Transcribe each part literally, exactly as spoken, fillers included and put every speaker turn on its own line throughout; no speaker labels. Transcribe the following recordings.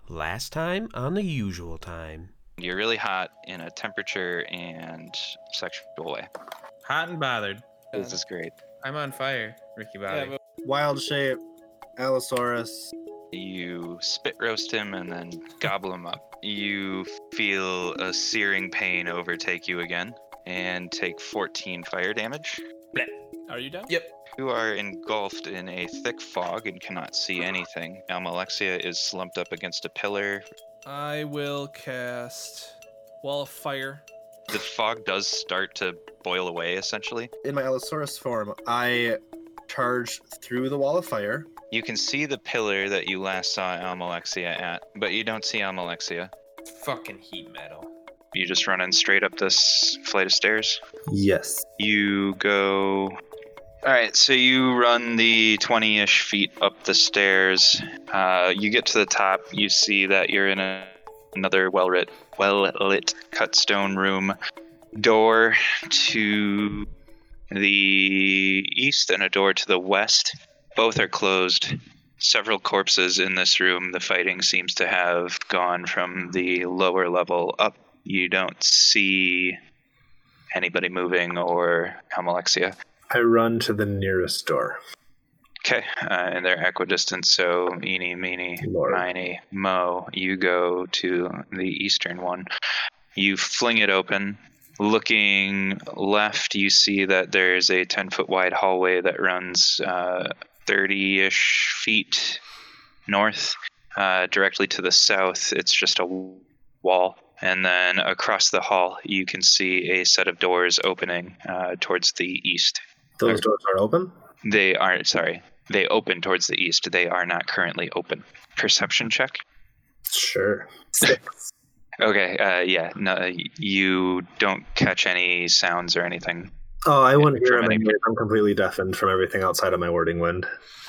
Last time on the usual time.
You're really hot in a temperature and sexual way.
Hot and bothered.
This is great.
I'm on fire, Ricky Bobby.
Yeah, Wild shape, Allosaurus.
You spit roast him and then gobble him up. You feel a searing pain overtake you again and take fourteen fire damage.
Are you done?
Yep.
You are engulfed in a thick fog and cannot see anything. Almalexia is slumped up against a pillar.
I will cast Wall of Fire.
The fog does start to boil away, essentially.
In my Allosaurus form, I charge through the wall of fire.
You can see the pillar that you last saw Almalexia at, but you don't see Almalexia.
Fucking heat metal.
You just run in straight up this flight of stairs.
Yes.
You go... Alright, so you run the twenty-ish feet up the stairs. Uh, you get to the top, you see that you're in a, another well-lit, well-lit cut stone room. Door to the east and a door to the west. Both are closed. Several corpses in this room. The fighting seems to have gone from the lower level up. You don't see anybody moving or Almalexia.
I run to the nearest door.
Okay, uh, and they're equidistant, so eeny, meeny,
Lord.
miny, mo. You go to the eastern one. You fling it open. Looking left, you see that there's a ten-foot wide hallway that runs uh, thirty-ish feet north. Uh, directly to the south, it's just a wall. And then across the hall, you can see a set of doors opening uh, towards the east.
Those doors are open?
They aren't, sorry. They open towards the east. They are not currently open. Perception check?
Sure. Six.
Okay, uh, yeah. No, you don't catch any sounds or anything.
Oh, I wouldn't hear
From
them
any-
anyways. I'm completely deafened from everything outside of my wording wind.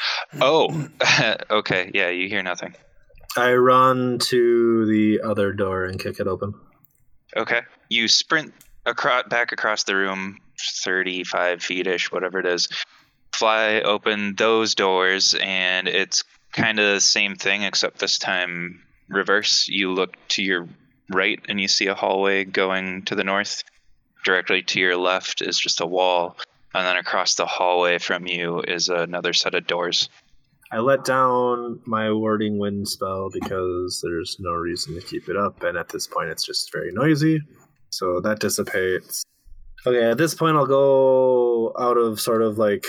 Oh, okay. Yeah, you hear nothing.
I run to the other door and kick it open.
Okay. You sprint across, back across the room, thirty-five feet-ish, whatever it is. Fly open those doors, and it's kind of the same thing, except this time reverse. You look to your right, and you see a hallway going to the north. Directly to your left is just a wall, and then across the hallway from you is another set of doors.
I let down my wording wind spell because there's no reason to keep it up, and at this point it's just very noisy, so that dissipates. Okay, at this point I'll go out of sort of like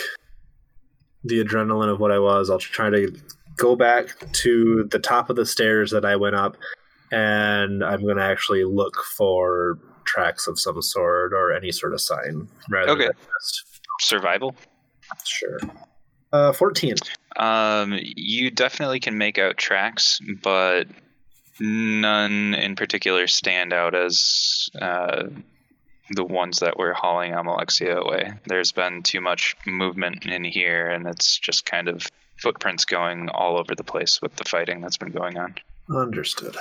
the adrenaline of what I was. I'll try to go back to the top of the stairs that I went up, and I'm going to actually look for tracks of some sort or any sort of sign. Rather
Okay.
than just...
Survival?
Sure. Uh, fourteen.
Um, you definitely can make out tracks, but none in particular stand out as uh, the ones that were hauling Almalexia away. There's been too much movement in here, and it's just kind of footprints going all over the place with the fighting that's been going on.
Understood.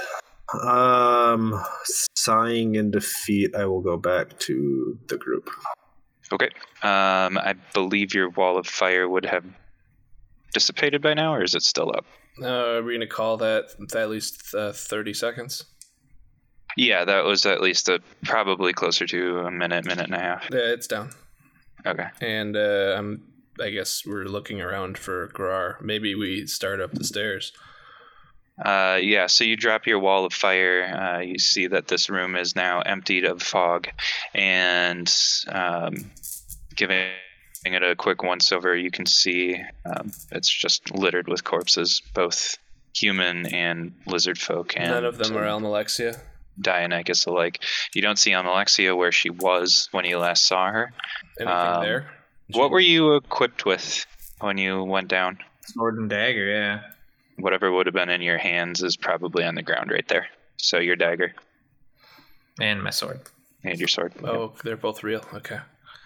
Um, sighing in defeat, I will go back to the group.
Okay. Um, I believe your wall of fire would have dissipated by now, or is it still up?
Uh, are we going to call that at least uh, thirty seconds?
Yeah, that was at least a, probably closer to a minute, minute and a half.
Yeah, it's down.
Okay.
And uh, I'm, I guess we're looking around for Grar. Maybe we start up the stairs.
Uh, yeah, so you drop your wall of fire. Uh, you see that this room is now emptied of fog, and um, giving it a quick once over, you can see um, it's just littered with corpses, both human and lizard folk. And
None of them are Almalexia.
Dionychus alike. You don't see Almalexia where she was when you last saw her.
Anything
Um,
there?
What were you equipped with when you went down?
Sword and dagger, yeah.
Whatever would have been in your hands is probably on the ground right there. So your dagger
And my sword.
and your sword.
Oh, they're both real. Okay.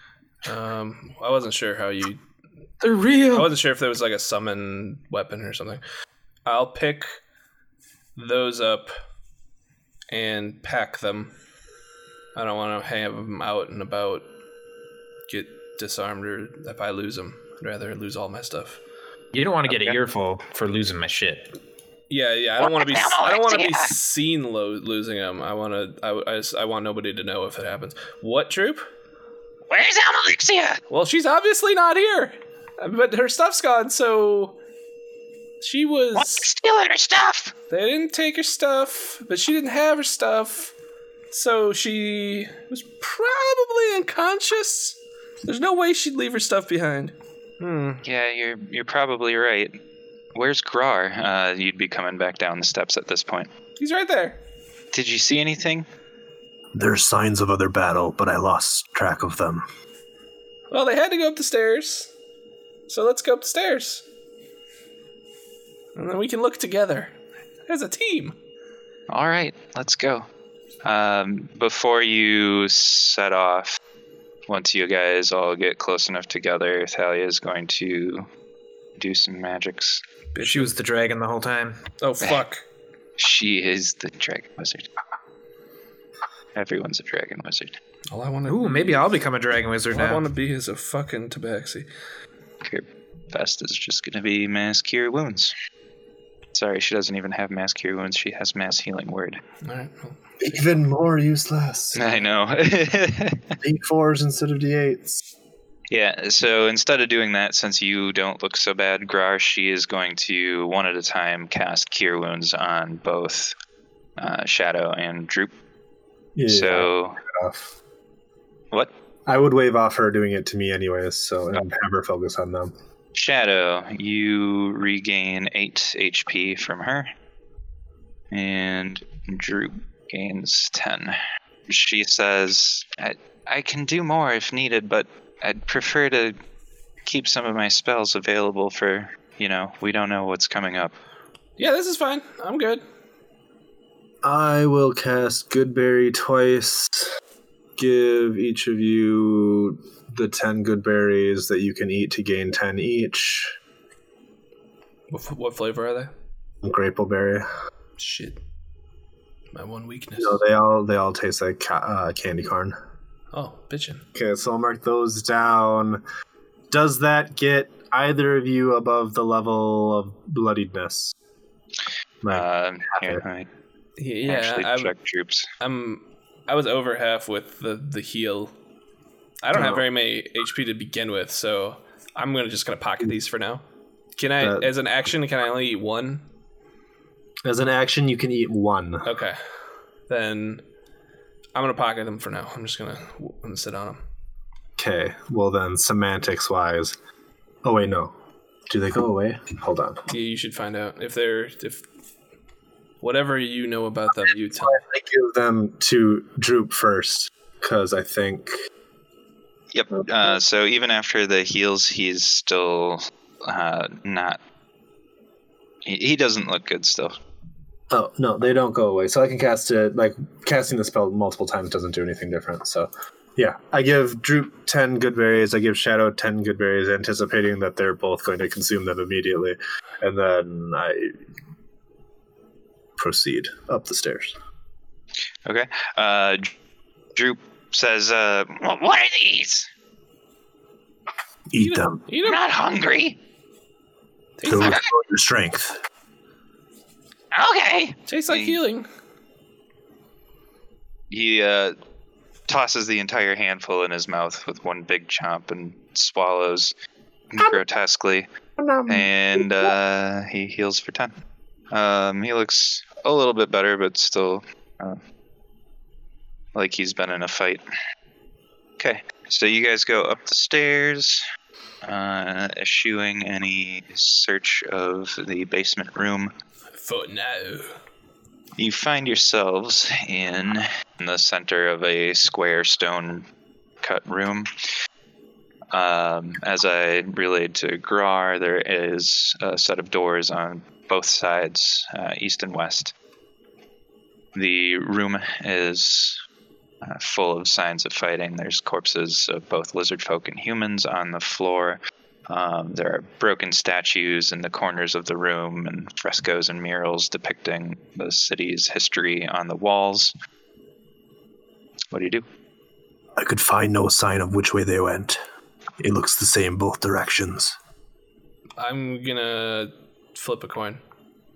Um, I wasn't sure how you.
They're
I
real!
wasn't sure if there was like a summon weapon or something. I'll pick those up and pack them. I don't want to have them out and about, get disarmed, or if I lose them, I'd rather lose all my stuff.
You don't want to get
Okay.
a earful for losing my shit.
Yeah, yeah. I don't want to be. I don't want to be seen lo- losing him. I want to. I, I, just, I want nobody to know if it happens. What, Troop?
Where's Alexia?
Well, she's obviously not here, but her stuff's gone. So she was.
What's stealing her stuff?
They didn't take her stuff, but she didn't have her stuff. So she was probably unconscious. There's no way she'd leave her stuff behind. Hmm.
Yeah, you're you're probably right. Where's Grar? Uh, you'd be coming back down the steps at this point.
He's right there.
Did you see anything?
There's signs of other battle, but I lost track of them.
Well, they had to go up the stairs. So let's go up the stairs. And then we can look together as a team.
All right, let's go. Um, before you set off, once you guys all get close enough together, Thalia is going to do some magics.
She was the dragon the whole time.
Oh, fuck.
She is the dragon wizard. Everyone's a dragon wizard.
All I want to
Ooh, maybe I'll become a dragon wizard
All I
now.
want to be is a fucking tabaxi.
Her best is just going to be mass cure wounds. Sorry, she doesn't even have mass cure wounds. She has mass healing word.
All right. Well,
Even more useless.
I know.
D fours instead of D eights.
Yeah, so instead of doing that, since you don't look so bad, Grar, she is going to, one at a time, cast Cure Wounds on both uh, Shadow and Droop.
Yeah,
so,
off.
what?
I would wave off her doing it to me anyways, so and have her focus on them.
Shadow, you regain eight H P from her, and Droop gains ten. She says, I, I can do more if needed, but I'd prefer to keep some of my spells available for, you know, we don't know what's coming up.
yeah, this is fine. I'm good.
I will cast Goodberry twice. Give each of you the ten good berries that you can eat to gain ten each.
What, f- what flavor are they?
Grapleberry.
Shit. My one weakness.
No, they all they all taste like ca- uh, candy corn.
Oh, bitchin'.
Okay, so I'll mark those down. Does that get either of you above the level of bloodiedness? Like,
Uh, here, I
Yeah,
actually
I'm,
check troops.
I'm. I was over half with the the heal. I don't have
Oh.
very many H P to begin with, so I'm gonna just gonna pocket these for now. Can I,
That-
as an action, can I only eat one?
as an action, you can eat one.
Okay, then I'm gonna pocket them for now. I'm just gonna, I'm gonna sit on them.
Okay, well then, semantics wise. Oh wait, no. Do they go away? Hold on.
Yeah, you should find out if they're if whatever you know about them. You tell.
I give them to Droop first because I think.
Yep. Uh, so even after the heals, he's still uh, not. He, he doesn't look good still.
Oh no, they don't go away. So I can cast it. Like casting the spell multiple times doesn't do anything different. So yeah, I give Droop ten good berries. I give Shadow ten good berries, anticipating that they're both going to consume them immediately, and then I proceed up the stairs.
Okay. Uh, Droop says, uh, "What what are these?
Eat them.
Eat
I'm
them.
not hungry."
Tastes
To
like,
restore your strength.
Okay.
tastes like healing.
He uh, tosses the entire handful in his mouth with one big chomp and swallows grotesquely, and uh, he heals for ten. Um, he looks a little bit better, but still uh, like he's been in a fight. Okay, so you guys go up the stairs, uh, eschewing any search of the basement room.
For now.
You find yourselves in the center of a square stone cut room. Um, as I relayed to Grar, there is a set of doors on both sides, uh, east and west. The room is uh, full of signs of fighting. There's corpses of both lizard folk and humans on the floor. Um, there are broken statues in the corners of the room and frescoes and murals depicting the city's history on the walls. What do you do?
I could find no sign of which way they went. It looks the same both directions.
I'm gonna flip a coin.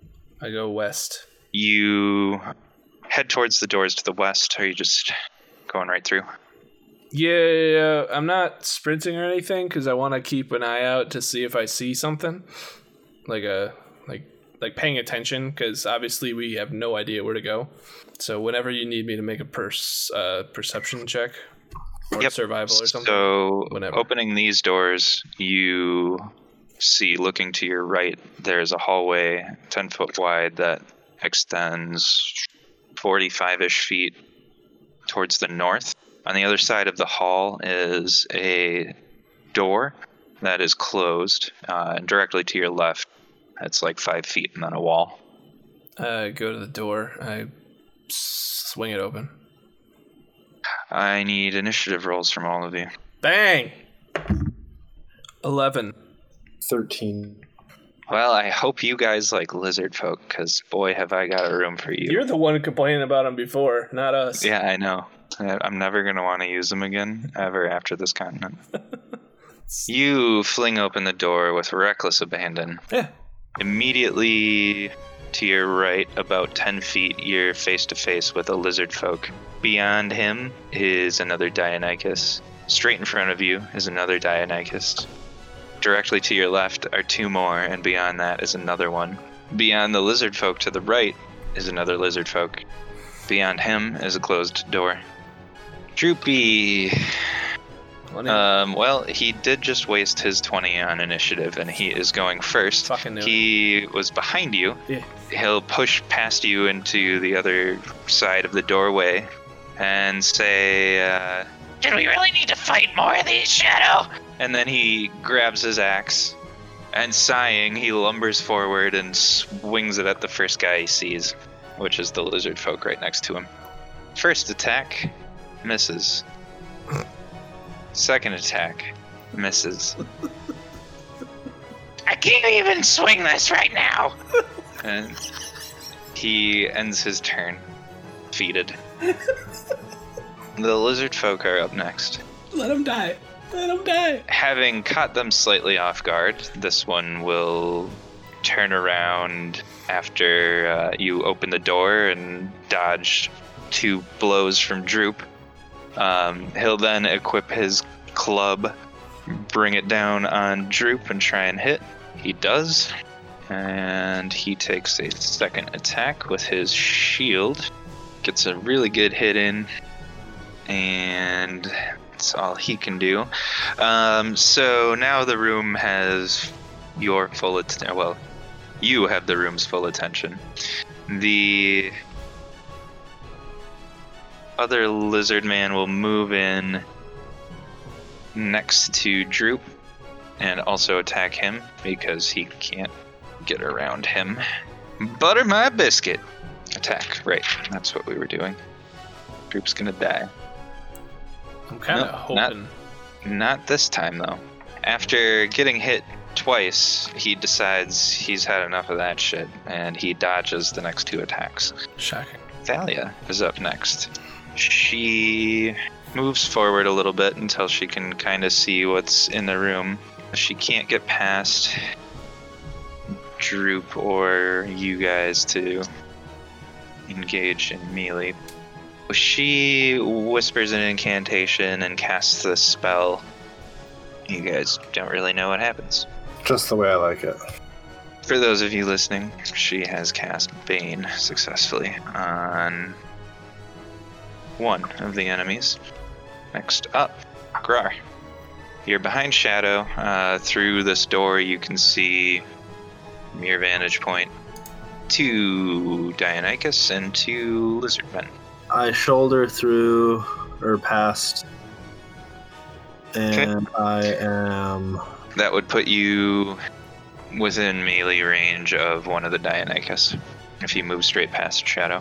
I go west.
You head towards the doors to the west, or are you just going right through?
Yeah, I'm not sprinting or anything because I want to keep an eye out to see if I see something, like a like like paying attention because obviously we have no idea where to go. So whenever you need me to make a pers- uh, perception check or
Yep.
survival or something,
So,
whenever.
opening these doors, you see, looking to your right, there's a hallway ten foot wide that extends forty-five-ish feet towards the north. On the other side of the hall is a door that is closed, uh, and directly to your left, it's like five feet and then a wall.
I go to the door. I swing it open.
I need initiative rolls from all of you.
Bang! Eleven.
thirteen.
Well, I hope you guys like lizard folk, because boy, have I got a room for you.
You're the one complaining about them before, not us.
Yeah, I know. I- I'm never going to want to use them again, ever, after this continent. You fling open the door with reckless abandon.
Yeah.
Immediately to your right, about ten feet, you're face to face with a lizard folk. Beyond him is another Deinonychus. Straight in front of you is another Deinonychus. Directly to your left are two more, and beyond that is another one. Beyond the lizard folk to the right is another lizard folk. Beyond him is a closed door. Droopy.
One
Um, well, he did just waste his twenty on initiative, and he is going first.
Fucking knew it.
He was behind you.
Yeah.
He'll push past you into the other side of the doorway and say, uh, "Did we really need to fight more of these, Shadow?" And then he grabs his axe, and sighing, he lumbers forward and swings it at the first guy he sees, which is the lizard folk right next to him. First attack, misses. Second attack, misses. I can't even swing this right now! And he ends his turn, defeated. The lizard folk are up next.
Let him die. Let him die.
Having caught them slightly off guard, this one will turn around after uh, you open the door and dodge two blows from Droop. Um, he'll then equip his club, bring it down on Droop and try and hit. He does. And he takes a second attack with his shield. Gets a really good hit in. And that's all he can do. Um, so now the room has your full attention. Well, you have the room's full attention. The other lizard man will move in next to Droop and also attack him because he can't get around him. Butter my biscuit. Attack. Right. That's what we were doing. Droop's gonna die.
I'm kind of
Nope, not-
hoping.
Not this time, though. After getting hit twice, he decides he's had enough of that shit, and he dodges the next two attacks.
Shocking.
Thalia is up next. She moves forward a little bit until she can kind of see what's in the room. She can't get past Droop or you guys to engage in melee. She whispers an incantation and casts the spell. You guys don't really know what happens.
Just the way I like it.
For those of you listening, she has cast Bane successfully on one of the enemies. Next up, Grar. You're behind Shadow. Uh, through this door, you can see, from your vantage point, two Deinonychus and two lizardmen.
I shoulder through or past, and I am.
That would put you within melee range of one of the Deinonychus if you move straight past Shadow.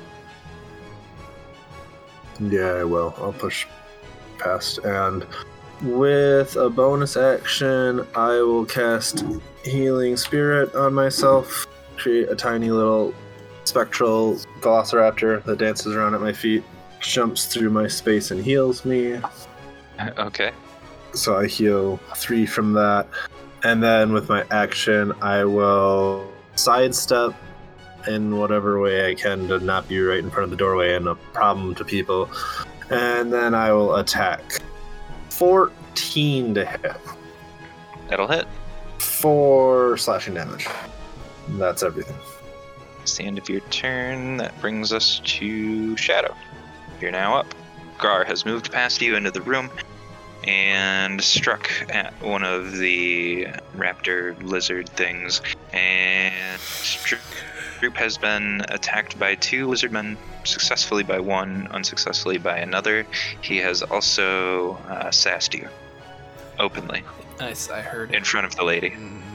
Yeah, I will. I'll push past, and with a bonus action, I will cast Healing Spirit on myself. Create a tiny little spectral velociraptor that dances around at my feet, jumps through my space and heals me.
Okay.
So I heal three from that. And then with my action, I will sidestep in whatever way I can to not be right in front of the doorway and a problem to people. And then I will attack. fourteen to hit.
That'll hit.
Four slashing damage. That's everything.
It's the end of your turn. That brings us to Shadow. You're now up. Grar has moved past you into the room and struck at one of the raptor lizard things. And Droop has been attacked by two lizardmen, successfully by one, unsuccessfully by another. He has also uh, sassed you openly
Nice, I heard it.
in front of the lady.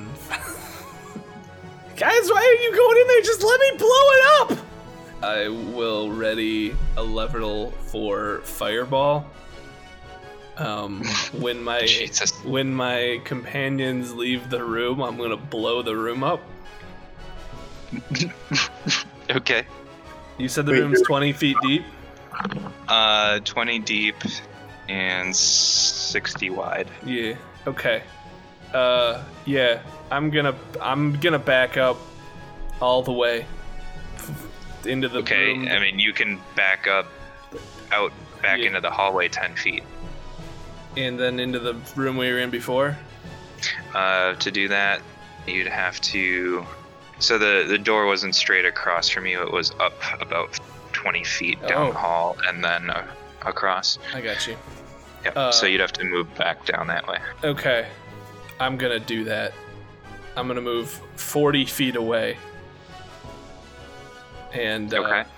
Guys, why are you going in there? Just let me blow it up! I will ready a level four fireball. Um, when my
Jesus.
when my companions leave the room, I'm gonna blow the room up.
Okay.
You said the
Wait,
room's
you're-
twenty feet deep.
Uh, twenty deep and sixty wide.
Yeah. Okay. Uh, yeah. I'm gonna I'm gonna back up all the way into the
Okay,
room.
I mean, you can back up out back
Yeah.
into the hallway ten feet.
And then into the room we were in before.
Uh, to do that, you'd have to. So the the door wasn't straight across from you; it was up about twenty feet down
Oh.
the hall and then uh, across.
I got you.
Yep.
Uh,
so you'd have to move back down that way.
Okay. I'm gonna do that. I'm gonna move forty feet away. And uh,
Okay.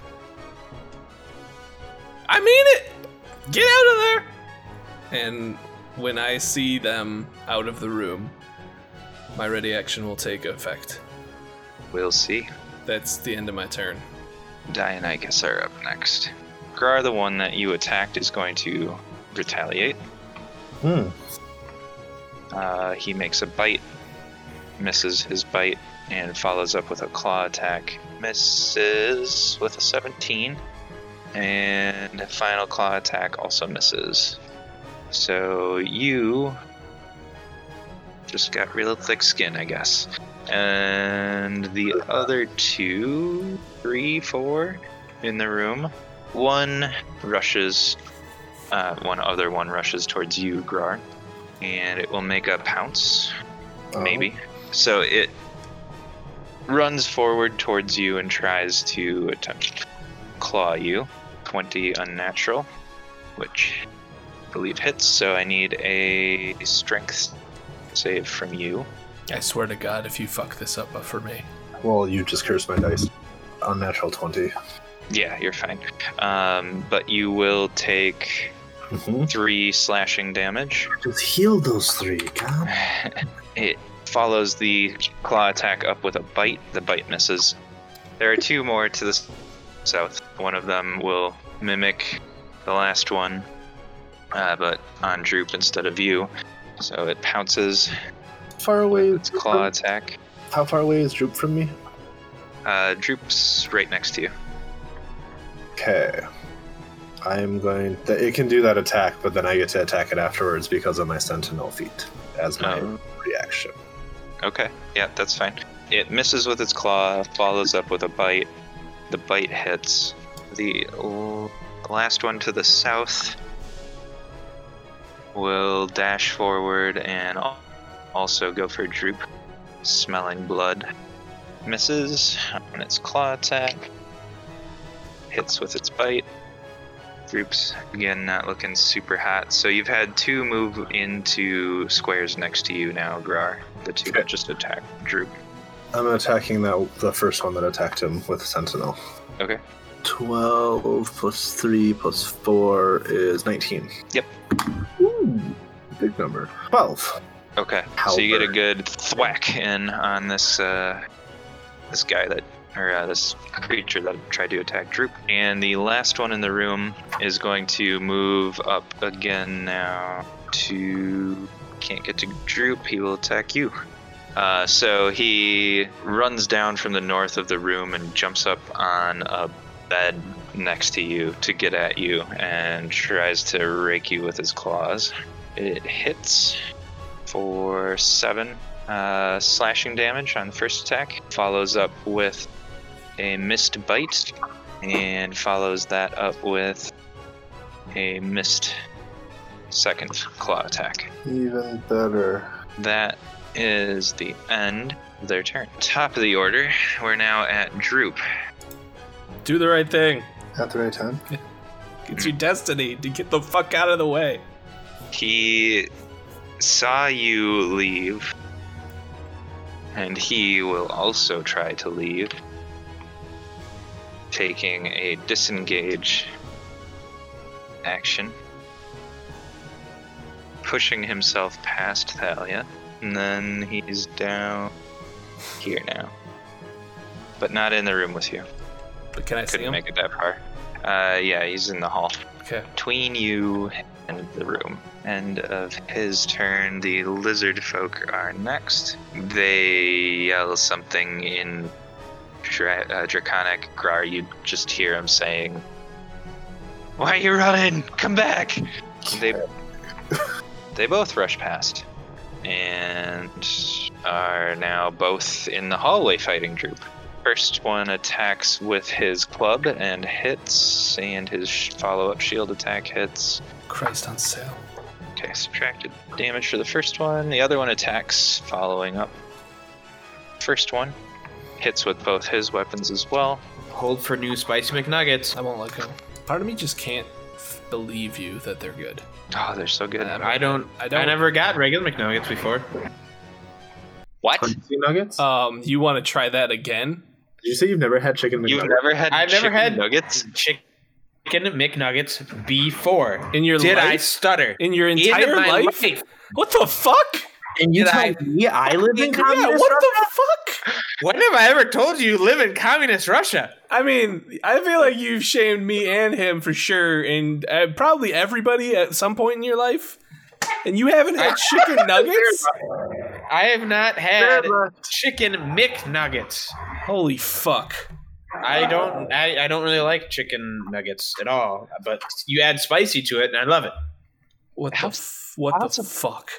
I mean it! Get out of there! And when I see them out of the room, my ready action will take effect.
We'll see.
That's the end of my turn.
Dionychus are up next. Grar, the one that you attacked, is going to retaliate.
Hmm.
Uh, he makes a bite, misses his bite, and follows up with a claw attack. Misses with a seventeen. And a final claw attack also misses. So you just got real thick skin, I guess. And the other two, three, four in the room. One rushes, uh, one other one rushes towards you, Grar. And it will make a pounce,
Oh.
maybe. So it runs forward towards you and tries to attempt to claw you. twenty unnatural, which I believe hits, so I need a strength save from you.
I swear to God, if you fuck this up for me.
Well, you just cursed my dice. Unnatural twenty.
Yeah, you're fine. Um, but you will take
Mm-hmm.
three slashing damage.
Just heal those three, God.
It follows the claw attack up with a bite. The bite misses. There are two more to the s- south. One of them will mimic the last one, uh, but on Droop instead of you. So it pounces
Far away.
its claw attack.
How far away is Droop from me?
Uh, Droop's right next to you.
Okay. I'm going. Th- it can do that attack, but then I get to attack it afterwards because of my Sentinel feat as my
Oh.
reaction.
Okay, yeah, that's fine. It misses with its claw, follows up with a bite. The bite hits. The l- last one to the south will dash forward and al- also go for Droop, smelling blood. Misses on its claw attack. Hits with its bite. Droop's again not looking super hot. So you've had two move into squares next to you now, Grar. The two that just attacked Droop.
I'm attacking that the first one that attacked him with Sentinel.
Okay.
twelve plus three plus four is nineteen.
Yep.
Ooh, big number. twelve.
Okay. So you get a
Halberd.
good thwack in on this uh, this guy that or uh, this creature that tried to attack Droop. And the last one in the room is going to move up again now to can't get to Droop. He will attack you. Uh, so he runs down from the north of the room and jumps up on a bed next to you to get at you and tries to rake you with his claws. It hits for seven uh, slashing damage on the first attack. Follows up with a missed bite and follows that up with a missed second claw attack.
Even better.
That is the end of their turn. Top of the order, we're now at Droop.
Do the right thing.
At the right time.
It's your destiny to get the fuck out of the way.
He saw you leave, and he will also try to leave, taking a disengage action, pushing himself past Thalia, and then he's down here now, but not in the room with you.
But can I see
Couldn't
him?
make it that far. Uh, yeah, he's in the hall.
Okay.
Between you and the room. End of his turn, the lizard folk are next. They yell something in Dra- uh, Draconic. Grar, you just hear him saying, "Why are you running? Come back!" They, they both rush past and are now both in the hallway fighting Droop. First one attacks with his club and hits, and his sh- follow-up shield attack hits.
Christ on sale.
Okay, subtracted damage for the first one. The other one attacks, following up. First one hits with both his weapons as well.
Hold for new spicy McNuggets.
I won't let go. Part of me just can't f- believe you that they're good.
Oh, they're so good.
Um,
I don't.
I
I
don't-
never got regular McNuggets before.
What?
Crunchy nuggets?
Um, you want to try that again?
Did you say you've never had chicken
You've
McNuggets?
never had
I've never
chicken
had-
nuggets?
Chicken McNuggets before.
In your
Did I
life?
stutter?
In your
In
entire
my
life?
life.
What the fuck?
And you
Did
tell
I-
me I live in
Yeah,
communist
what
Russia?
the fuck?
When have I ever told you you live in communist Russia?
I mean, I feel like you've shamed me and him for sure, and uh, probably everybody at some point in your life. And you haven't had chicken nuggets?
I have not had
Fair
chicken McNuggets.
Holy fuck.
I don't. I, I don't really like chicken nuggets at all. But you add spicy to it, and I love it.
What
How
the f- what the fuck?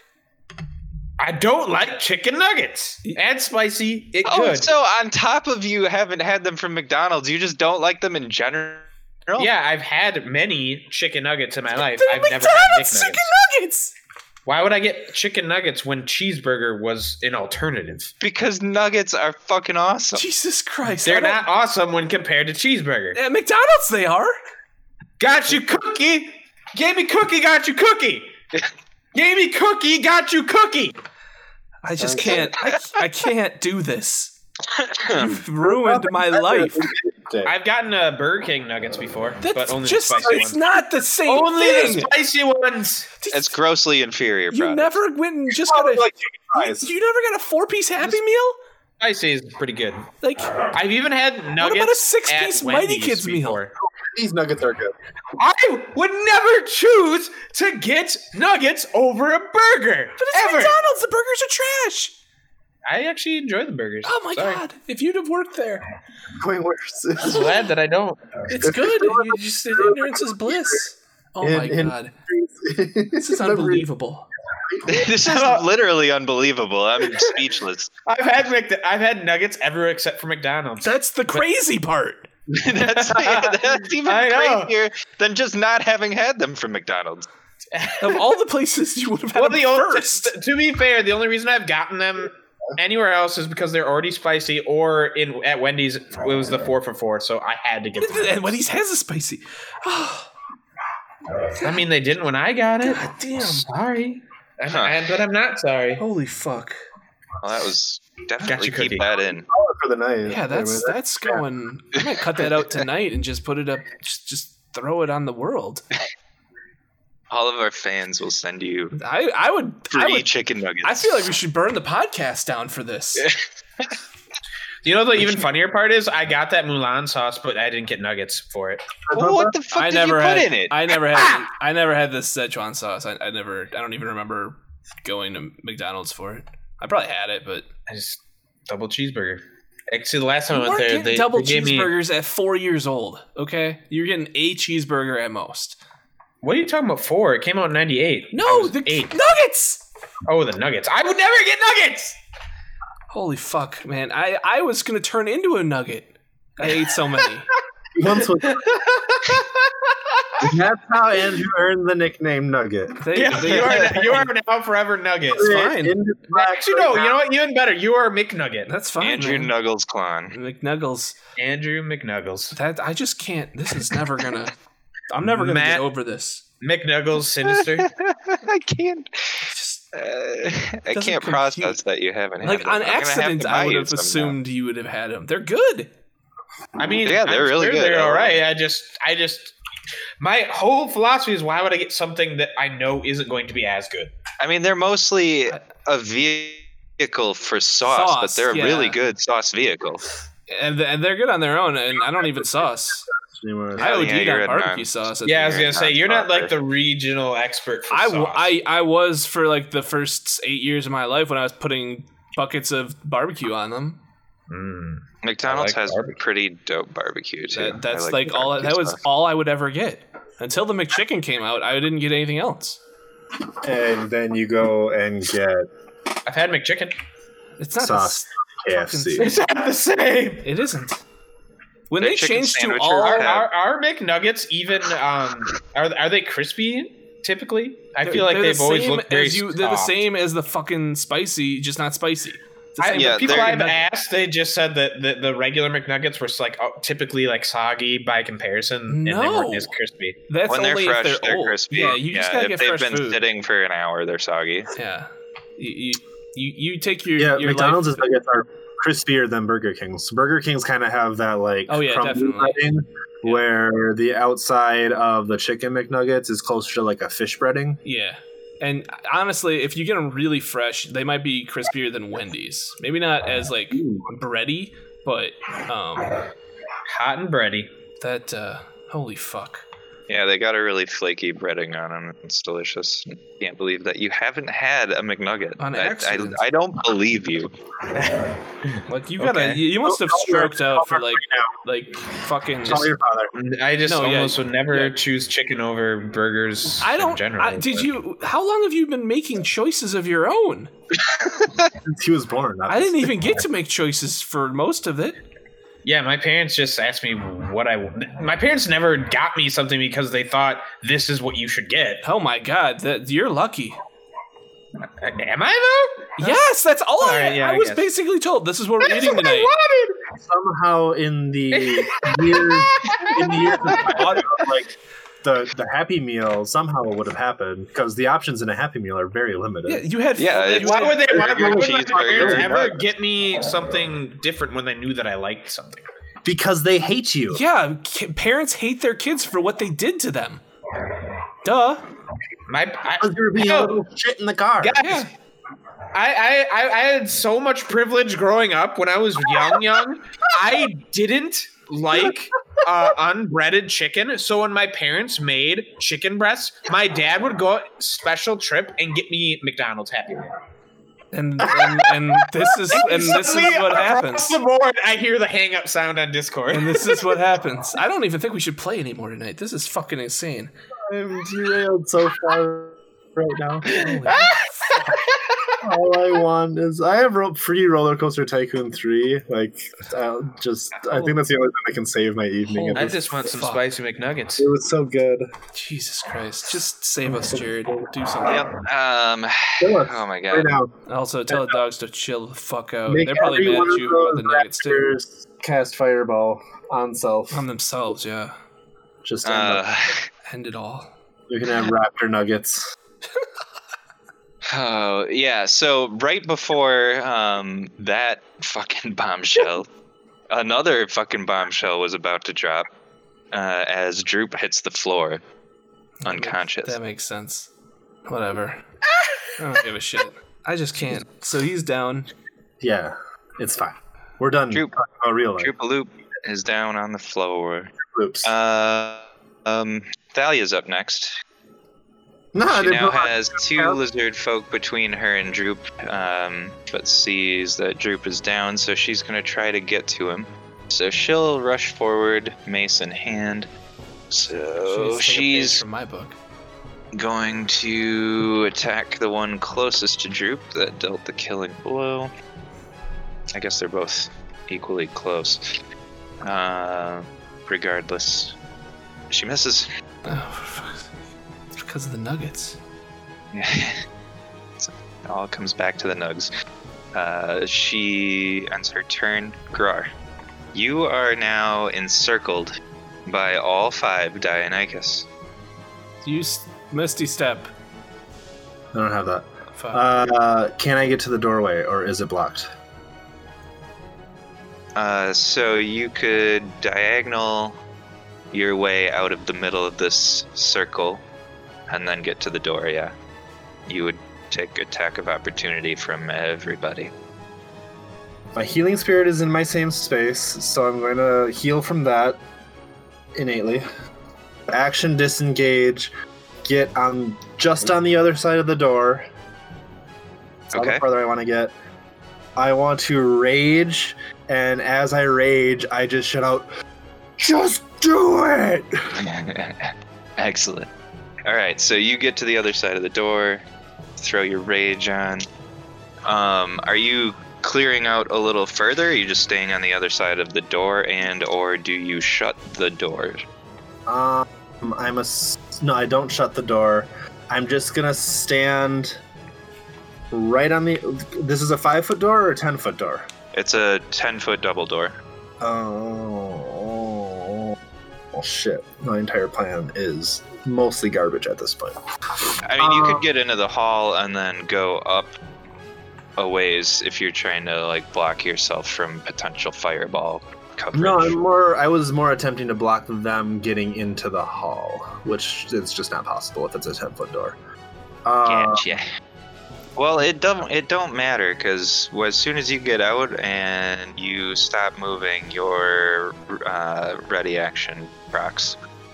I don't like chicken nuggets. Add spicy, it
Oh,
good.
so on top of you haven't had them from McDonald's, you just don't like them in general?
Yeah, I've had many chicken nuggets in my life.
They're
I've never had
McDonald's
McNuggets.
chicken nuggets!
Why would I get chicken nuggets when cheeseburger was an alternative?
Because nuggets are fucking awesome.
Jesus Christ. I
They're
don't-
not awesome when compared to cheeseburger.
At McDonald's they are.
Got you cookie. Gave me cookie, got you cookie. Gave me cookie, got you cookie.
I just can't. I, I can't do this. You've ruined my life.
I've gotten uh, Burger King nuggets before,
That's
but only
just,
the spicy
it's
ones.
not the same
Only
thing.
the spicy ones.
It's grossly inferior
You
product.
never went and just got a.
like chicken fries.
You, you never got a four-piece Happy Meal?
Spicy is pretty good.
Like,
I've even had nuggets.
about a six-piece
at
Mighty
Wendy's
Kids meal?
before.
These nuggets are good.
I would never choose to get nuggets over a burger.
but it's
ever.
McDonald's. The burgers are trash.
I actually enjoy the burgers.
Oh my
Sorry.
god! If you'd have worked there,
Going worse.
I'm glad that I don't.
it's good. You just ignorance is bliss. Oh my
In- in-
god! This is unbelievable.
This is literally unbelievable. I'm speechless.
I've had Mc- I've had nuggets everywhere except for McDonald's.
That's the crazy part.
that's, that's even
I know.
crazier than just not having had them from McDonald's.
Of all the places you would have had
well,
them
the only,
first.
to be fair, the only reason I've gotten them anywhere else is because they're already spicy, or in at Wendy's it was the four for four, so I had to get them.
And Wendy's has a spicy. Oh,
I mean, they didn't when I got it.
God damn.
Sorry, I'm,
Huh.
I, but I'm not sorry.
Holy fuck.
Well, that was
Got
definitely
you,
keep
cookie.
that in.
For the night.
Yeah, that's that's going. I might cut that out tonight and just put it up. Just, just throw it on the world.
All of our fans will send you
I I would. I
free
would.
chicken nuggets.
I feel like we should burn the podcast down for this.
You know the even funnier part is I got that Mulan sauce, but I didn't get nuggets for it.
Well, what the fuck
I
did
never
you put
had.
in it?
I never had. I never had this Szechuan sauce. I, I never. I don't even remember going to McDonald's for it. I probably had it, but
I just double cheeseburger. Actually, the last time
you
I went
weren't
there,
getting
they,
double
they gave me.
cheeseburgers at four years old. Okay, you're getting a cheeseburger at most.
What are you talking about? For it came out in ninety-eight. I
No,
was
the
eight.
nuggets.
Oh, the nuggets! I would never get nuggets.
Holy fuck, man! I I was gonna turn into a nugget. I ate so many.
Once was. That's how Andrew earned the nickname Nugget.
They,
Yeah,
they-
you are you are now forever Nuggets.
fine.
In his black
Actually, no.
right
You know what? Even better. You are McNugget.
That's fine.
Andrew
man.
Nuggles Clon.
McNuggles.
Andrew McNuggles.
That I just can't. This is never gonna. I'm never gonna
Matt-
get over this.
McNuggles Sinister.
I can't.
Just
Uh, I
Doesn't
can't
compute.
process that you haven't.
like
had them.
on
I'm gonna have to
accident,
buy
I would
you
have
some now.
assumed you would have had them. They're good.
I mean,
Yeah, they're
I'm
really
sure
good.
They're all right. I just, I just, my whole philosophy is why would I get something that I know isn't going to be as good?
I mean, they're mostly a vehicle for sauce,
Sauce,
but they're a
yeah.
really good sauce vehicle.
And th- and they're good on their own. And I don't even sauce.
anymore.
I
Oh,
OD'd
yeah, you're
on
a
barbecue
non-
sauce. at
Yeah, I
the
was
end.
gonna say
not
you're not
sauce.
like the regional expert for
I, w-
sauce.
I, I was for like the first eight years of my life when I was putting buckets of barbecue on them.
Mm.
McDonald's
I like
has
barbecue.
pretty dope barbecue too.
That, that's
I
like,
the
all. That
barbecue
was
sauce.
all I would ever get until the McChicken came out. I didn't get anything else.
And then you go and get
I've had McChicken.
It's not
Sauce.
the
K
s-
F C.
fucking-
It's not the same.
It isn't. When
Their
they
chicken
changed to
sandwiches
all,
Are,
have-
are, are McNuggets even? Um, are are they crispy? Typically, I feel like
they're
they've
the
always
same
looked very
as you. They're the
soft.
same as the fucking spicy, just not spicy. It's the
I,
same
Yeah,
the people
they're-
I've asked, they just said that the, the regular McNuggets were like oh, typically like soggy by comparison, and they
No.
weren't as crispy.
That's
when they're
only
fresh,
if they're,
they're
old.
crispy.
Yeah, you just gotta
if
get
they've
fresh
been
food.
sitting for an hour, they're soggy.
Yeah, you you, you, you take your
Yeah,
your
McDonald's
life.
nuggets are crispier than Burger King's. Burger King's kind of have that like
Oh, yeah,
crumbly
definitely.
breading,
Yeah.
where the outside of the chicken McNuggets is closer to like a fish breading.
Yeah. And honestly, if you get them really fresh, they might be crispier than Wendy's. Maybe not as like bready, but um,
Hot and bready.
that uh, holy fuck.
Yeah, they got a really flaky breading on them. It's delicious. Can't believe that you haven't had a McNugget.
On
I, I,
accident.
I don't believe you.
Like you gotta,
Okay.
you, you must have
Call your-
stroked out for
call
like
your-
like fucking.
Call your father.
I just
No, yeah,
almost would never
yeah.
choose chicken over burgers.
I
In
don't.
general,
I, did
but-
you? How long have you been making choices of your own?
Since he was born.
I didn't even get to make choices for most of it.
Yeah, my parents just asked me what I. My parents never got me something because they thought this is what you should get.
Oh my god, that you're lucky.
Am I though?
Yes, that's all. I,
Alright, yeah,
I
I
was
guess.
basically told. This is what we're
That's
eating
what
tonight.
I
Somehow in the years, in the years of like the the Happy Meal, somehow it would have happened because the options in a Happy Meal are very limited.
Yeah, you had.
Yeah,
you
it's-
Why
had-
would they? Why, why would my
Cheeseburger.
parents ever get me something different when they knew that I liked something?
Because they hate you.
Yeah, ki- parents hate their kids for what they did to them. Duh.
My, I,
Because you're being a
Hell,
little shit in the car.
guys,
Yeah.
I, I, I I had so much privilege growing up when I was young, young. I didn't like uh, unbreaded chicken, so when my parents made chicken breasts, my dad would go special trip and get me McDonald's Happy Meal.
And and, and this is and this is
Suddenly,
what
across
happens.
the board, I hear the hang up sound on Discord.
And this is what happens. I don't even think we should play anymore tonight. This is fucking insane.
I'm derailed so far right now.
Holy
All I want is I have ro- free Roller Coaster Tycoon three. Like, I'll just I think that's the only thing that can save my evening. At
I
this.
just want some
Fuck.
spicy McNuggets.
It was so good.
Jesus Christ. Just save us, Jared. Do something.
Yep. Um.
Kill us
Oh my
right
god.
now.
Also, tell the dogs to chill the fuck out.
Make
They're probably
every
mad
one
at
of
you about the
those
nuggets too.
raptors cast Fireball on self.
On themselves, yeah.
Just end, up.
Uh,
End it all.
You can have Raptor Nuggets.
oh yeah. So right before um that fucking bombshell, another fucking bombshell was about to drop. Uh, as Droop hits the floor, unconscious.
That makes sense. Whatever. I don't give a shit. I just can't. So he's down.
Yeah, it's fine. We're done
Droop.
talking about real life.
Droopaloop is down on the floor.
Oops.
Uh, um, Thalia's up next.
no, I
She
didn't
now
know
has two lizard folk between her and Droop, um, but sees that Droop is down, so she's gonna try to get to him. So she'll rush forward, mace in hand. So
She's taking a page
she's
from my book.
going to attack the one closest to Droop that dealt the killing blow. I guess they're both equally close. Uh, regardless, she misses.
Oh, for fuck's sake. It's because of the nuggets.
So it all comes back to the nugs. Uh, she ends her turn. Grar, you are now encircled by all five Dionychus.
Use Misty Step.
I don't have that.
Fuck.
Uh, can I get to the doorway, or is it blocked?
Uh, so you could diagonal your way out of the middle of this circle and then get to the door, yeah. You would take attack of opportunity from everybody.
My healing spirit is in my same space, so I'm going to heal from that innately. Action disengage, get on just on the other side of the door. That's all
Okay.
the farther I want to get. I want to rage, and as I rage, I just shout out, "Just do it!"
Excellent. All right, so you get to the other side of the door, throw your rage on. Um, are you clearing out a little further? Or are you just staying on the other side of the door, and or do you shut the door?
Um, I'm a s- no. I don't shut the door. I'm just gonna stand right on the. This is a five foot door or a ten foot door.
It's a ten-foot double door.
Oh, oh shit! My entire plan is mostly garbage at this point.
I mean, you
Uh,
could get into the hall and then go up a ways if you're trying to like block yourself from potential fireball coverage.
No, I'm more. I was more attempting to block them getting into the hall, which is just not possible if it's a ten foot door. Uh,
Gotcha. Well, it don't it don't matter because as soon as you get out and you stop moving, your uh, ready action procs.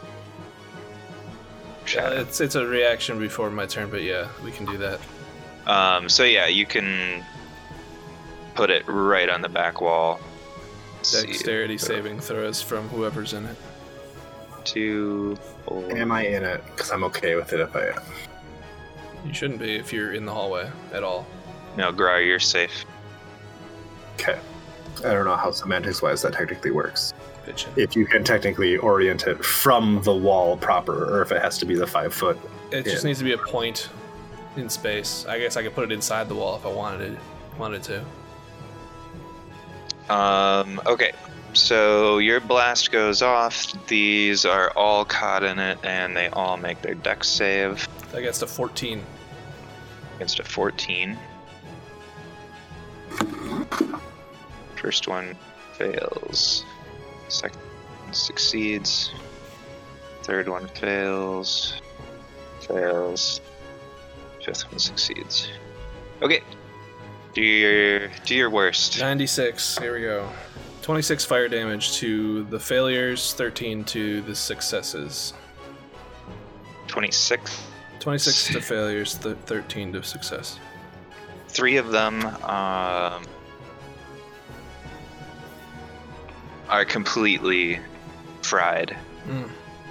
Uh,
Shadow.
it's it's a reaction before my turn, but yeah, we can do that.
Um, so yeah, you can put it right on the back wall. See,
Dexterity saving throws from whoever's in it.
two, four.
Am I in it? Because I'm okay with it if I am.
You shouldn't be if you're in the hallway at all.
No, Grar, you're safe.
Okay. I don't know how semantics wise that technically works.
Bitchin'.
If you can technically orient it from the wall proper, or if it has to be the five foot.
It just
Yeah.
needs to be a point in space. I guess I could put it inside the wall if I wanted it. Wanted to.
Um, okay, so your blast goes off. These are all caught in it, and they all make their dex save
That gets to fourteen.
against a fourteen. First one fails. Second one succeeds. Third one fails. Fails. Fifth one succeeds. Okay. Do your do your worst.
ninety-six. Here we go. twenty-six fire damage to the failures, thirteen to the successes.
twenty-six.
twenty-six to failures, th- thirteen to success.
Three of them um, are completely fried.
Mm.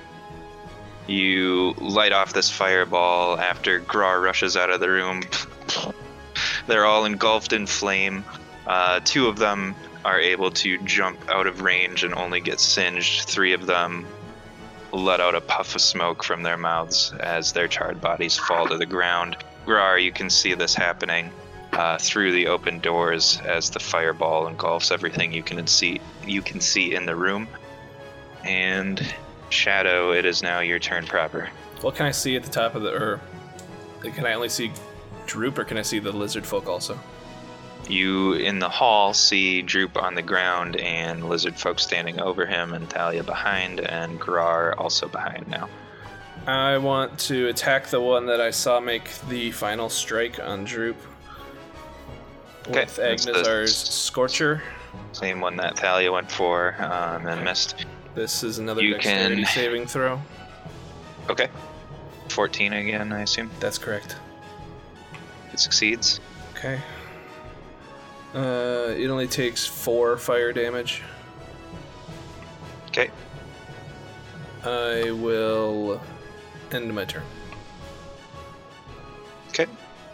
You light off this fireball after Grar rushes out of the room. They're all engulfed in flame. Uh, two of them are able to jump out of range and only get singed. Three of them let out a puff of smoke from their mouths as their charred bodies fall to the ground. Grar, you can see this happening uh, through the open doors as the fireball engulfs everything you can see. You can see in the room. And Shadow, it is now your turn proper.
What can I see at the top of the... Or can I only see Droop, or can I see the lizard folk also?
You, in the hall, see Droop on the ground and lizard folk standing over him and Thalia behind and Grar also behind now.
I want to attack the one that I saw make the final strike on Droop.
Okay,
With
that's the-
Agnazar's Scorcher.
Same one that Thalia went for um, and missed.
This is another
You
dexterity
can-
saving throw.
Okay. fourteen again, I assume.
That's correct.
It succeeds.
Okay. Uh, it only takes four fire damage.
Okay.
I will end my turn.
Okay.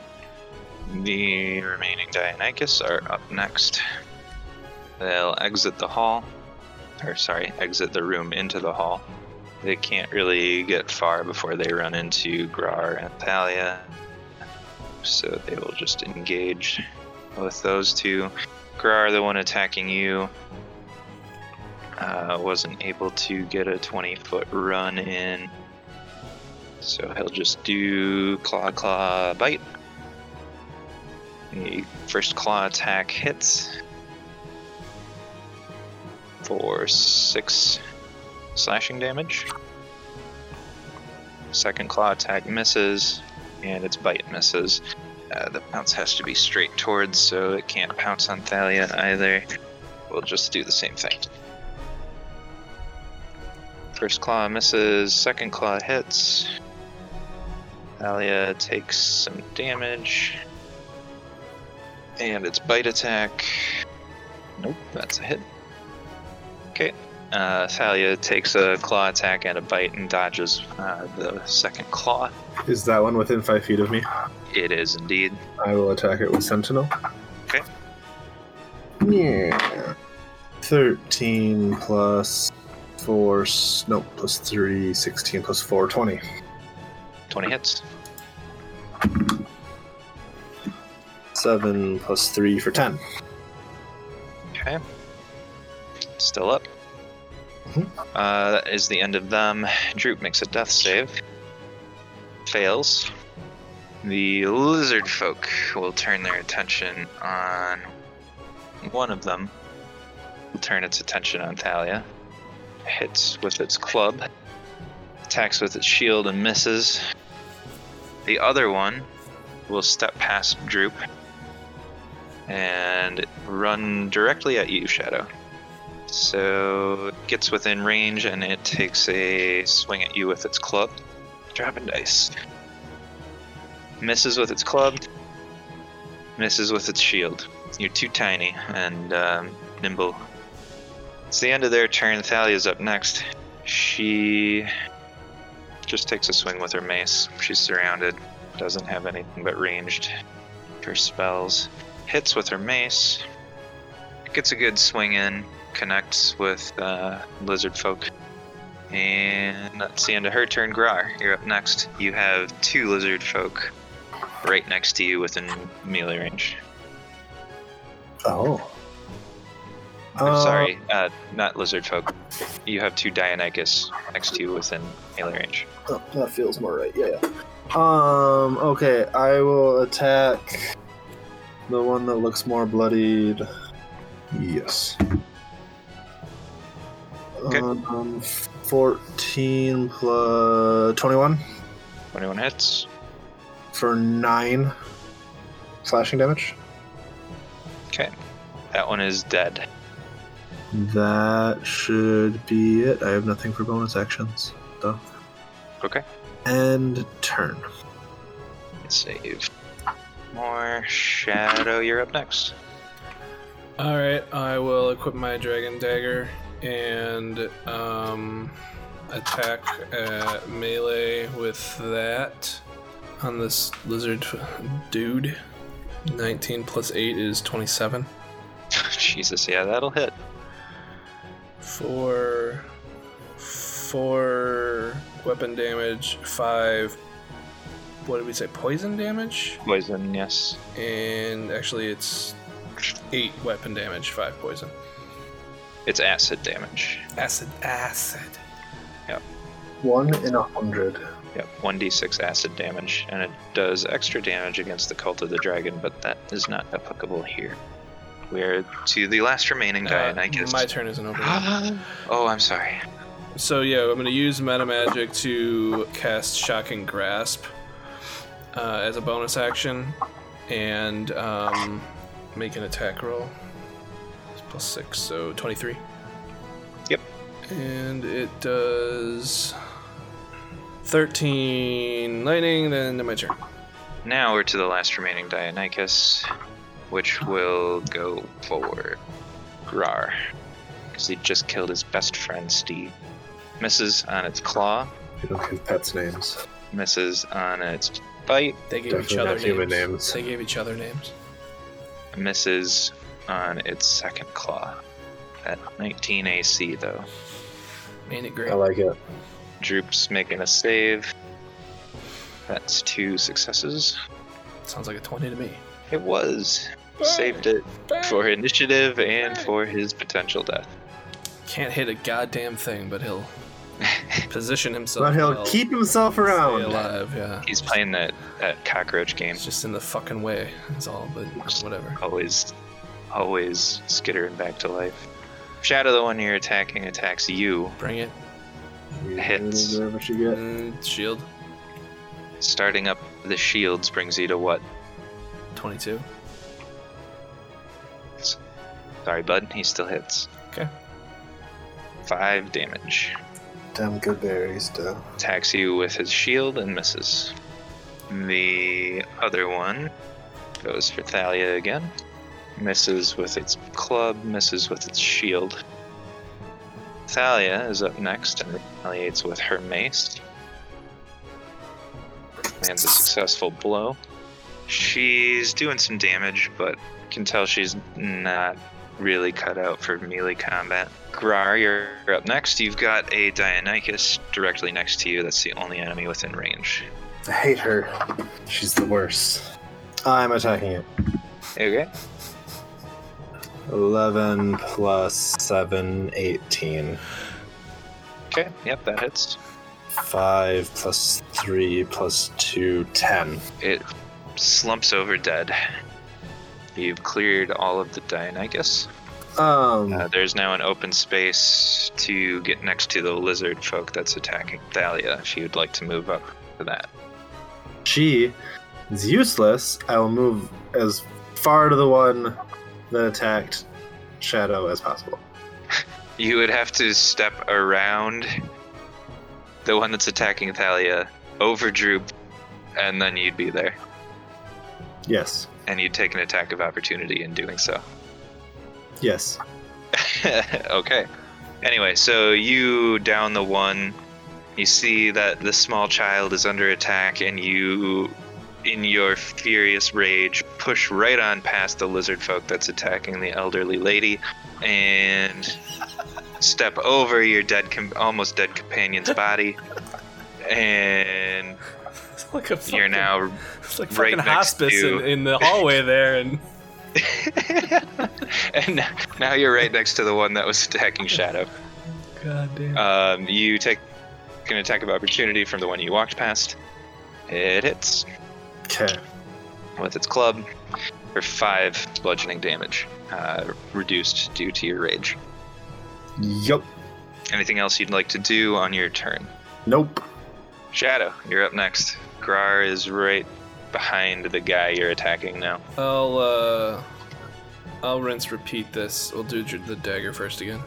The remaining Dionychus are up next. They'll exit the hall or sorry, exit the room into the hall. They can't really get far before they run into Grar and Thalia, so they will just engage with those two. Grar, the one attacking you, uh, wasn't able to get a twenty-foot run in, so he'll just do Claw, Claw, Bite. The first claw attack hits for six slashing damage. Second claw attack misses, and its bite misses. Uh, the pounce has to be straight towards, so it can't pounce on Thalia either. We'll just do the same thing. First claw misses, second claw hits. Thalia takes some damage. And its bite attack. Nope, that's a hit. Okay. Uh, Thalia takes a claw attack and a bite and dodges uh, the second claw.
Is that one within five feet of me?
It is indeed.
I will attack it with Sentinel.
Okay.
Yeah. thirteen plus four. Nope, plus three. sixteen plus four. twenty.
twenty hits.
seven plus three for ten.
Okay. Still up.
Mhm.
Uh, that is the end of them. Droop makes a death save. Fails. The lizard folk will turn their attention on one of them. Will turn its attention on Thalia. Hits with its club. Attacks with its shield and misses. The other one will step past Droop and run directly at you, Shadow. So it gets within range and it takes a swing at you with its club. Dropping dice. Misses with its club. Misses with its shield. You're too tiny and um, nimble. It's the end of their turn. Thalia's up next. She just takes a swing with her mace. She's surrounded. Doesn't have anything but ranged for spells. Hits with her mace. Gets a good swing in. Connects with uh, lizard folk. And that's the end of her turn. Grar, you're up next. You have two lizard folk right next to you within melee range.
Oh.
I'm
Uh,
sorry, uh, not lizard folk. You have two Dionychus next to you within melee range.
Oh, that feels more right. Yeah, yeah. Um. Okay, I will attack the one that looks more bloodied. Yes.
Okay.
Um. Fourteen plus twenty-one
twenty-one hits.
for nine slashing damage.
Okay. That one is dead.
That should be it. I have nothing for bonus actions, though.
Okay.
And turn.
Save. More. Shadow, you're up next.
Alright, I will equip my Dragon Dagger and um, attack at melee with that on this lizard dude. nineteen plus eight is twenty-seven.
Jesus, yeah, that'll hit.
For four weapon damage, five. What did we say? Poison damage,
Poison, yes.
and actually it's eight weapon damage, five poison.
It's acid damage.
Acid, acid.
One in a hundred.
Yep, one d six acid damage, and it does extra damage against the Cult of the Dragon, but that is not applicable here. We're to the last remaining
Uh,
Dionychus.
my turn isn't over yet.
Oh, I'm sorry.
So yeah, I'm gonna use meta magic to cast Shocking Grasp uh, as a bonus action, and um, make an attack roll. It's plus six, so twenty-three.
Yep.
And it does thirteen lightning. Then to my turn.
Now we're to the last remaining Dionychus, which will go for Grar, because he just killed his best friend Steve. Misses on its claw,
We don't give pets names.
misses on its bite,
They gave
Definitely
each other
not human
names.
names.
They gave each other names.
misses on its second claw. at nineteen A C, though.
Ain't it great?
I like it.
Droop's making a save. That's two successes.
Sounds like a twenty to me.
It was. Saved it for initiative and for his potential death.
Can't hit a goddamn thing, but he'll position himself.
But he'll
well,
keep himself
stay
around.
alive. Yeah,
He's playing that, that cockroach game.
it's just in the fucking way. That's all. But whatever.
Always, always skittering back to life. Shadow, the one you're attacking, attacks you.
Bring it.
Hits.
What you get?
Mm, shield.
Starting up the shields brings you to what?
twenty-two.
Sorry, bud. He still hits.
Okay.
Five damage.
Damn good berries, though.
Attacks you with his shield and misses. The other one goes for Thalia again. Misses with its club, misses with its shield. Thalia is up next and retaliates with her mace. Lands a successful blow. She's doing some damage, but can tell she's not really cut out for melee combat. Grar, you're up next. You've got a Dionychus directly next to you. That's the only enemy within range.
I hate her. She's the worst. I'm attacking it.
Okay.
eleven plus seven, eighteen.
Okay, yep, that hits.
five plus three plus two, ten.
It slumps over dead. You've cleared all of the Dionychus.
Um,
Uh, there's now an open space to get next to the lizard folk that's attacking Thalia, if you'd like to move up to that.
she is useless. I will move as far to the one that attacked Shadow as possible.
You would have to step around the one that's attacking Thalia, over Droop, and then you'd be there.
Yes.
And you'd take an attack of opportunity in doing so.
Yes.
Okay. Anyway, so you down the one, you see that the small child is under attack, and you, in your furious rage, push right on past the lizard folk that's attacking the elderly lady, and step over your dead, com- almost dead companion's body, and
It's like a fucking,
you're now
it's like
right
fucking
next
hospice
to-
in, in the hallway there, and
and now you're right next to the one that was attacking Shadow.
god damn.
Um, you take an attack of opportunity from the one you walked past. It hits
Okay.
with its club for five bludgeoning damage, uh, reduced due to your rage.
Yup.
Anything else you'd like to do on your turn?
Nope.
Shadow, you're up next. Grar is right behind the guy you're attacking now.
I'll uh, I'll rinse repeat this. We'll do the dagger first again.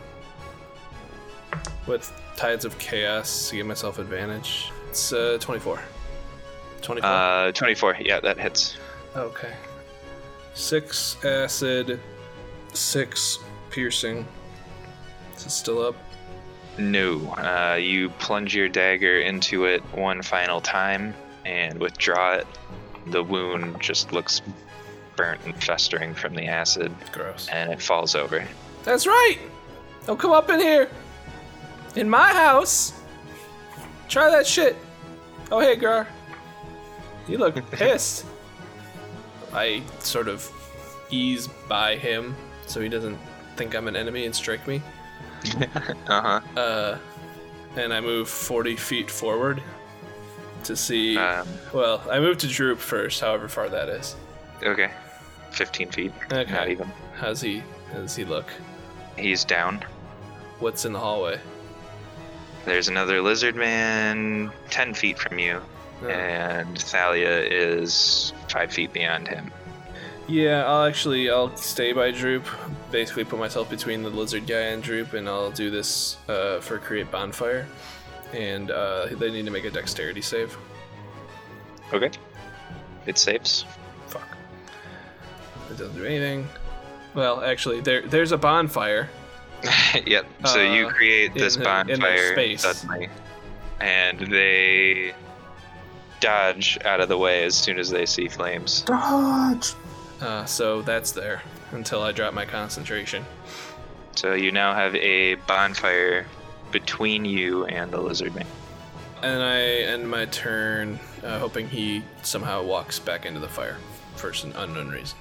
With Tides of Chaos to give myself advantage. It's uh, twenty-four. twenty-four.
Uh, twenty-four. Yeah, that hits.
Okay. Six acid, six piercing. Is it still up?
No. Uh, you plunge your dagger into it one final time and withdraw it. The wound just looks burnt and festering from the acid,
Gross.
and it falls over.
That's right! Don't come up in here! In my house! Try that shit! Oh, hey, Grar. You look pissed. I sort of ease by him so he doesn't think I'm an enemy and strike me.
Uh-huh.
Uh, and I move forty feet forward to see.
Um,
Well, I move to Droop first, however far that is.
okay. fifteen feet.
Okay.
Not even.
How's he? How does he look?
He's down.
What's in the hallway?
There's another lizard man ten feet from you,
Oh.
and Thalia is five feet beyond him.
Yeah, I'll actually I'll stay by Droop. Basically, put myself between the lizard guy and Droop, and I'll do this uh, for create bonfire. And uh, they need to make a dexterity save.
Okay. It saves.
Fuck. It doesn't do anything. Well, actually, there there's a bonfire.
Yep. So you
Uh,
create this
in the- in their
bonfire
space.
suddenly, and they dodge out of the way as soon as they see flames.
Dodge.
Uh, so that's there until I drop my concentration.
So you now have a bonfire between you and the lizard man.
And I end my turn uh, hoping he somehow walks back into the fire for some unknown reason.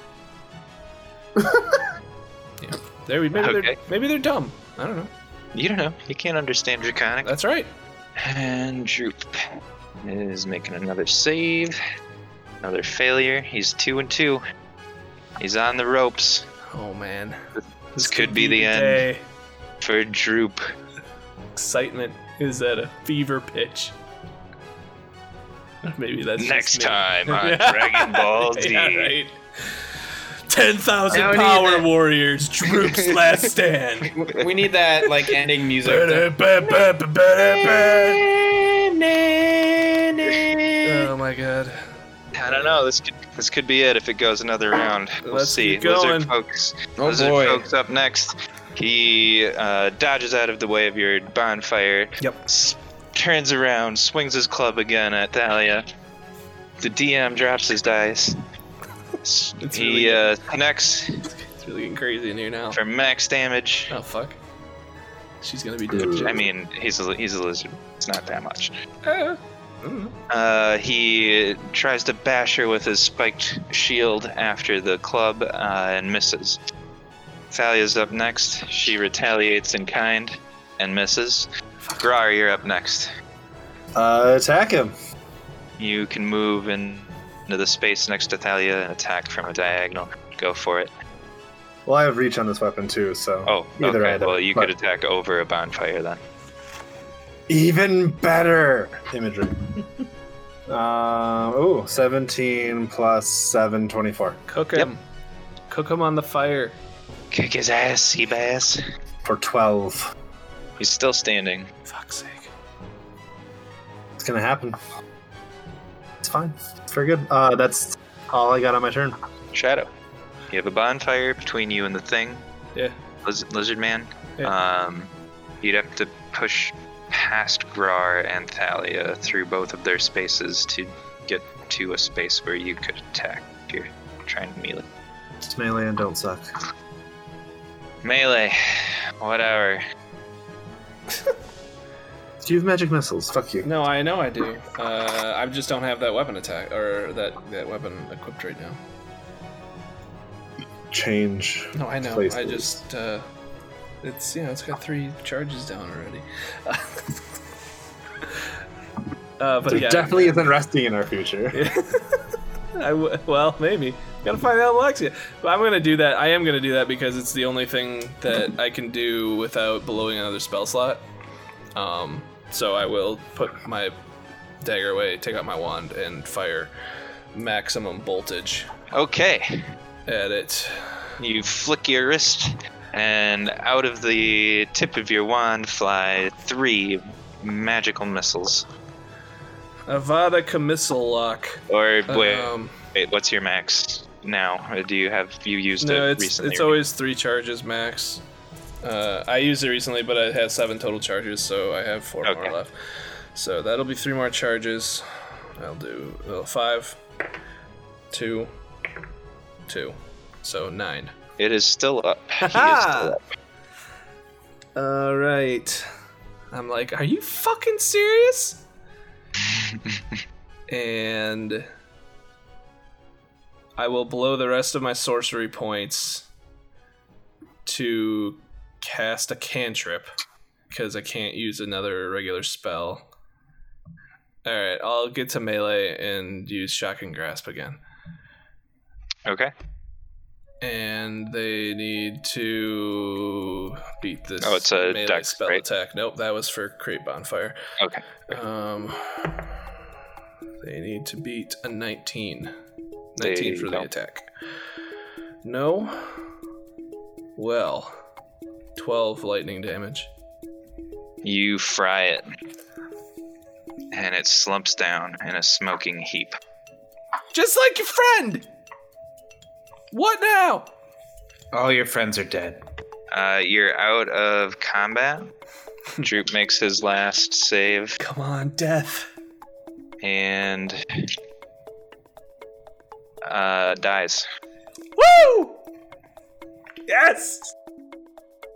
Yeah. There we maybe
Okay.
they're maybe they're dumb. I don't know.
You don't know. You can't understand Draconic.
That's right.
And Droop is making another save. Another failure. He's two and two. He's on the ropes.
Oh man.
This could be the end
day.
for Droop.
Excitement is at a fever pitch. Maybe that's
Next
just me.
time on Dragon Ball Z.
Yeah, right. Ten thousand
Now we need
power
that-
warriors. Droop's last stand.
We need that like ending music.
Oh my god.
I don't know. This could this could be it if it goes another round. We'll
Let's
see.
keep going.
Lizard folks.
Oh,
Lizard
boy.
folks up next. He uh, dodges out of the way of your bonfire.
Yep.
S- turns around, swings his club again at Thalia. The D M drops his dice. S-
It's
he
really
uh, connects
It's really getting crazy in here now.
for max damage.
Oh fuck. She's gonna be dead.
I mean, he's a, he's a lizard. It's not that much.
Uh, I don't know.
Uh, he tries to bash her with his spiked shield after the club uh, and misses. Thalia's up next. She retaliates in kind and misses. Grar, you're up next.
Uh, attack him.
You can move in, into the space next to Thalia and attack from a diagonal. Go for it.
Well, I have reach on this weapon too, so
Oh,
either
okay.
either.
Well, you
but
could attack over a bonfire then.
even better imagery. uh, oh, seventeen plus seven, twenty-four
Cook
Yep.
him. Cook him on the fire.
Kick his ass, sea bass.
for twelve.
He's still standing.
Fuck's sake.
It's gonna happen. It's fine. It's very good. Uh, that's all I got on my turn.
Shadow. You have a bonfire between you and the thing.
Yeah.
Liz- lizard man.
Yeah.
Um, you'd have to push past Grar and Thalia through both of their spaces to get to a space where you could attack if you're trying to melee.
Just melee and don't suck.
Melee. Whatever.
Do you have magic missiles? Fuck you.
No, I know I do. Uh, I just don't have that weapon attack or that that weapon equipped right now.
Change.
No, I know. I
places.
just uh, it's you know it's got three charges down already. uh, but
There
yeah,
definitely isn't resting in our future.
I w- well, maybe. Gotta find out Alexia. But I'm gonna do that. I am gonna do that because it's the only thing that I can do without blowing another spell slot. Um, so I will put my dagger away, take out my wand, and fire maximum voltage
Okay.
at it.
You flick your wrist, and out of the tip of your wand fly three magical missiles.
Avada missile lock.
Or wait,
Um,
wait, what's your max now? Or do you have you used
no,
it
it's
recently?
it's always three charges max. Uh, I used it recently, but it has seven total charges, so I have four
Okay.
more left. So that'll be three more charges. I'll do well, five, two, two, so nine.
It is still up. He is still up.
All right. I'm like, are you fucking serious? And I will blow the rest of my sorcery points to cast a cantrip because I can't use another regular spell. All right, I'll get to melee and use shocking grasp again.
Okay.
And they need to beat this
Oh, it's a
melee
dex,
spell
right?
attack. Nope, that was for create bonfire.
Okay.
Um, they need to beat a nineteen. nineteen
They
for the
don't.
attack. No. Well, twelve lightning damage.
You fry it, and it slumps down in a smoking heap.
Just like your friend. What now?
All your friends are dead.
Uh, you're out of combat. Droop makes his last save,
Come on, death.
and uh, dies.
Woo! Yes.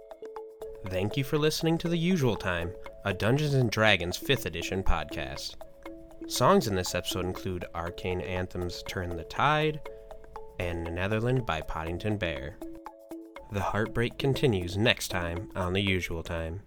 Thank you for listening to The Usual Time, a Dungeons and Dragons fifth edition podcast. Songs in this episode include Arcane Anthem's Turn the Tide and Netherland by Poddington Bear. The heartbreak continues next time on The Usual Time.